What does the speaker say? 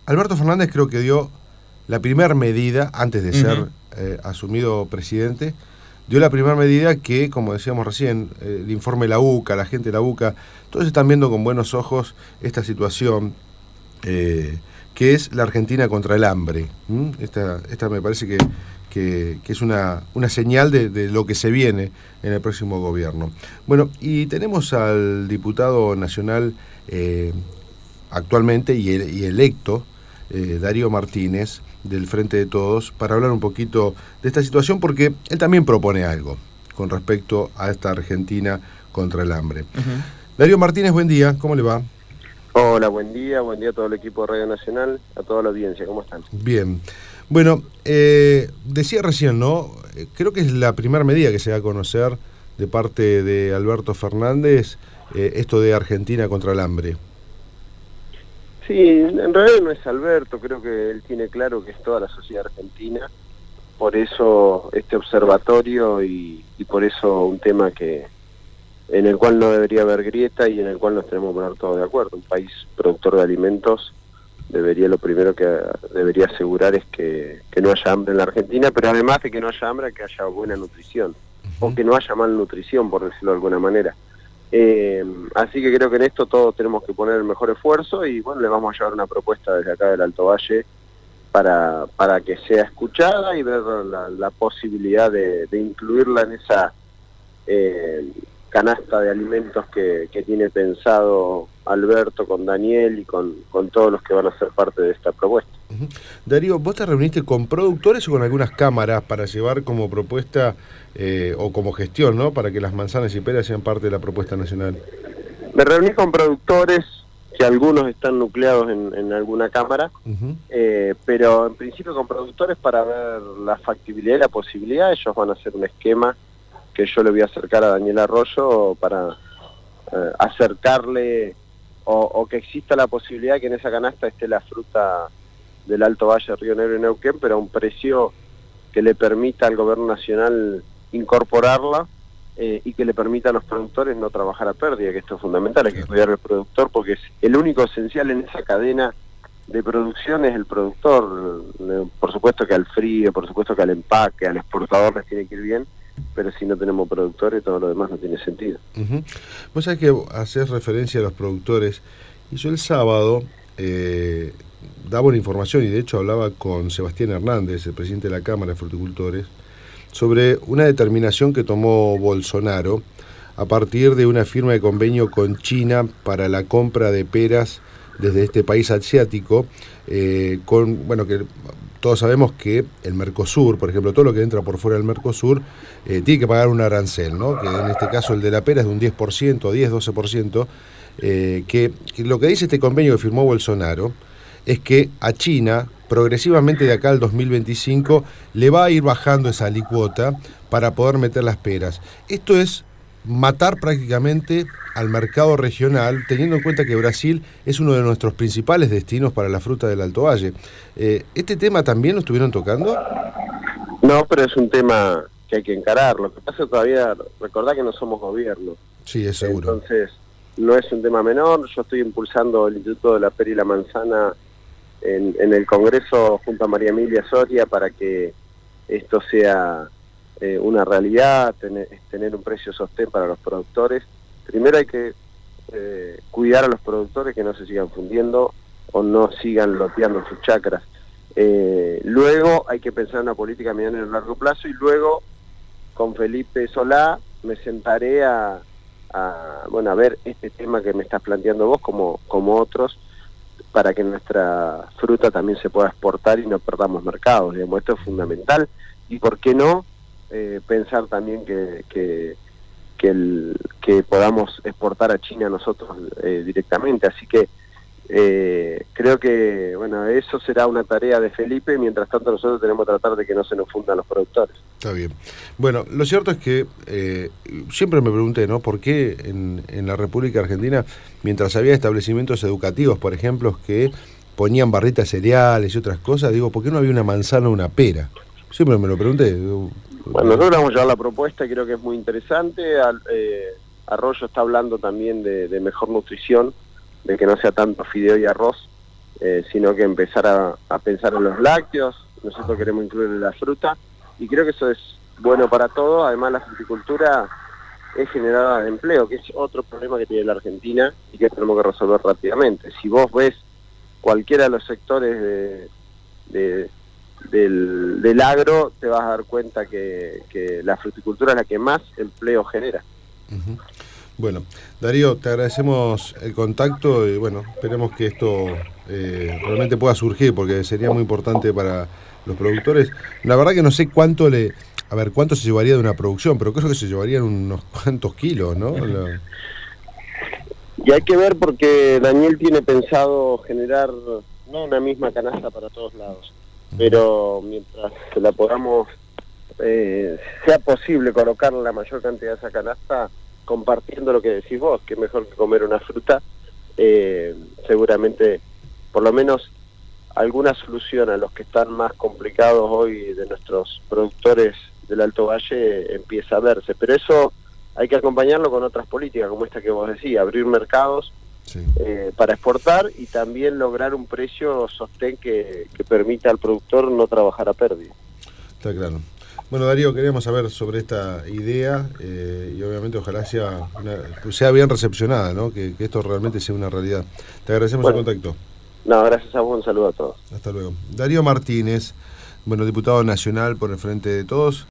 Alberto Fernández creo que dio la primera medida, antes de ser asumido presidente, dio la primera medida que, como decíamos recién, el informe de la UCA, la gente de la UCA, todos están viendo con buenos ojos esta situación, que es la Argentina contra el hambre. Esta me parece que es una señal de lo que se viene en el próximo gobierno. Bueno, y tenemos al diputado nacional actualmente y electo, Darío Martínez, del Frente de Todos, para hablar un poquito de esta situación, porque él también propone algo con respecto a esta Argentina contra el hambre. Darío Martínez, buen día, ¿cómo le va? Hola, buen día a todo el equipo de Radio Nacional, a toda la audiencia, ¿cómo están? Bien. Bueno, decía recién, ¿no? Creo que es la primera medida que se va a conocer de parte de Alberto Fernández, esto de Argentina contra el hambre. Sí, en realidad no es Alberto, creo que él tiene claro que es toda la sociedad argentina, por eso este observatorio y por eso un tema en el cual no debería haber grieta y en el cual nos tenemos que poner todos de acuerdo. Un país productor de alimentos lo primero que debería asegurar es que no haya hambre en la Argentina, pero además de que no haya hambre, que haya buena nutrición, o que no haya malnutrición, por decirlo de alguna manera. Así que creo que en esto todos tenemos que poner el mejor esfuerzo y bueno, le vamos a llevar una propuesta desde acá del Alto Valle para que sea escuchada y ver la posibilidad de incluirla en esa canasta de alimentos que tiene pensado Alberto con Daniel y con todos los que van a ser parte de esta propuesta. Darío, ¿vos te reuniste con productores o con algunas cámaras para llevar como propuesta o como gestión, ¿no?, para que las manzanas y peras sean parte de la propuesta nacional? Me reuní con productores, que algunos están nucleados en alguna cámara, pero en principio con productores para ver la factibilidad y la posibilidad. Ellos van a hacer un esquema que yo le voy a acercar a Daniel Arroyo para acercarle o que exista la posibilidad que en esa canasta esté la fruta del Alto Valle, Río Negro y Neuquén, pero a un precio que le permita al gobierno nacional incorporarla y que le permita a los productores no trabajar a pérdida, que esto es fundamental. Hay que cuidar al productor porque es el único esencial en esa cadena de producción, es el productor. Por supuesto que al frío, por supuesto que al empaque, al exportador les tiene que ir bien, pero si no tenemos productores todo lo demás no tiene sentido. Vos sabés que haces referencia a los productores y yo el sábado daba una información y de hecho hablaba con Sebastián Hernández, el presidente de la Cámara de Fruticultores, sobre una determinación que tomó Bolsonaro a partir de una firma de convenio con China para la compra de peras desde este país asiático, que todos sabemos que el Mercosur, por ejemplo, todo lo que entra por fuera del Mercosur, tiene que pagar un arancel, ¿no?, que en este caso el de la pera es de un 10%, 10-12%, que lo que dice este convenio que firmó Bolsonaro es que a China, progresivamente de acá al 2025, le va a ir bajando esa alícuota para poder meter las peras. Esto es matar prácticamente al mercado regional, teniendo en cuenta que Brasil es uno de nuestros principales destinos para la fruta del Alto Valle. ¿Este tema también lo estuvieron tocando? No, pero es un tema que hay que encarar. Lo que pasa es todavía, recordá que no somos gobierno. Sí, es seguro. Entonces, no es un tema menor. Yo estoy impulsando el Instituto de la Pera y la Manzana en el Congreso junto a María Emilia Soria para que esto sea una realidad, tener un precio sostén para los productores. Primero hay que cuidar a los productores, que no se sigan fundiendo o no sigan loteando sus chacras. Luego hay que pensar en una política a mediano y largo plazo, y luego con Felipe Solá me sentaré a ver este tema que me estás planteando vos como otros, para que nuestra fruta también se pueda exportar y no perdamos mercados. Digamos, esto es fundamental. Y por qué no pensar también que podamos exportar a China nosotros directamente. Así que creo que eso será una tarea de Felipe. Mientras tanto nosotros tenemos que tratar de que no se nos fundan los productores. Está bien. Bueno, lo cierto es que siempre me pregunté, ¿no?, por qué en la República Argentina, mientras había establecimientos educativos, por ejemplo, que ponían barritas de cereales y otras cosas, digo, ¿por qué no había una manzana o una pera? Siempre me lo pregunté. Bueno, nosotros vamos a llevar la propuesta y creo que es muy interesante. Arroyo está hablando también de mejor nutrición, de que no sea tanto fideo y arroz, sino que empezar a pensar en los lácteos. Nosotros queremos incluir la fruta y creo que eso es bueno para todos. Además, la fruticultura es generadora de empleo, que es otro problema que tiene la Argentina y que tenemos que resolver rápidamente. Si vos ves cualquiera de los sectores del agro, te vas a dar cuenta que la fruticultura es la que más empleo genera. Uh-huh. Bueno, Darío, te agradecemos el contacto y bueno, esperemos que esto realmente pueda surgir, porque sería muy importante para los productores. La verdad que no sé cuánto cuánto se llevaría de una producción, pero creo que se llevarían unos cuantos kilos, ¿no? Y hay que ver, porque Daniel tiene pensado generar no una misma canasta para todos lados, pero mientras la podamos, sea posible colocar la mayor cantidad de esa canasta, compartiendo lo que decís vos, que es mejor que comer una fruta, seguramente por lo menos alguna solución a los que están más complicados hoy de nuestros productores del Alto Valle empieza a verse, pero eso hay que acompañarlo con otras políticas como esta que vos decís, abrir mercados, sí, para exportar y también lograr un precio sostén que permita al productor no trabajar a pérdida. Está claro. Bueno, Darío, queríamos saber sobre esta idea y obviamente ojalá sea bien recepcionada, ¿no? Que esto realmente sea una realidad. Te agradecemos el contacto. No, gracias a vos, un saludo a todos. Hasta luego. Darío Martínez, bueno, diputado nacional por el Frente de Todos.